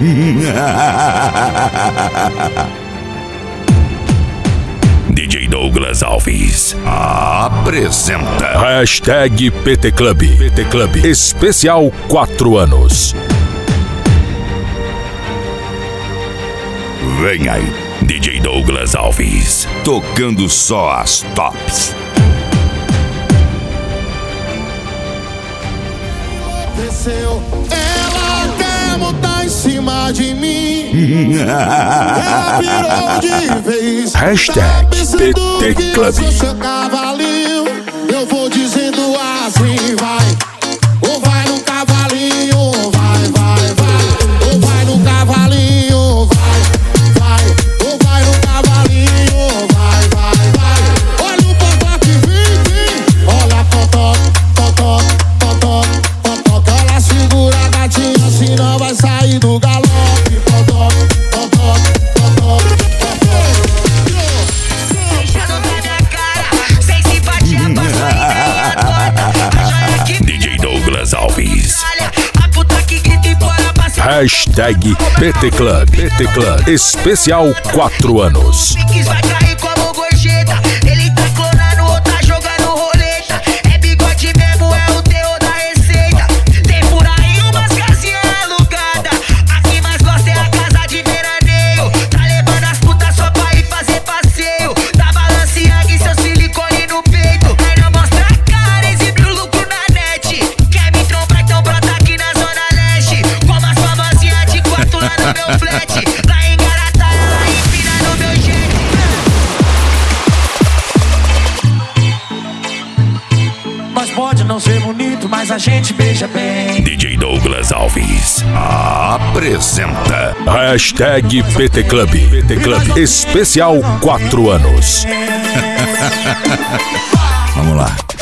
DJ Douglas Alves apresenta Hashtag PT Club. PT Club Especial 4 anos. Vem aí, DJ Douglas Alves, tocando só as tops. Ela quer montar em cima de mim. Ela virou de vez. Hashtag PT Club. Eu sou seu cavalinho. Eu vou dizendo assim, vai. Ou vai no cavalinho, vai, vai, vai. Ou vai no cavalinho, vai, vai. Ou vai no cavalinho, vai, vai, vai. Olha o totó que vem. Olha totó, totó, totó, totó. Ela segura a gatinha, senão vai sair do galope. Totó, totó, totó, totó. Deixando na minha cara, sem simpatia pra sua ideia. DJ Douglas Alves. A puta que grita e bora pra cima. Hashtag PT Club. PT Club Especial 4 anos. Piques vai cair como gorjeta. Ele tá clonando ou tá jogando roleta. É bigode mesmo, é o teor da receita. Tem por aí umas casinhas alugadas. A que mais gosta é a casa de veraneio. Tá levando as putas só pra ir fazer passeio. Tá Balenciaga e seu silicone no peito. Aí não mostra a cara, exibe o lucro na net. Quer me trombar, então brota aqui na zona leste. Como as famosinhas de quarto lá no meu flat. Lá em Garata, ela empina no meu jet. Nós pode não ser bonito, mas a gente beija bem. DJ Douglas Alves apresenta Hashtag PT Club. PT Club Especial 4 anos. Vamos lá.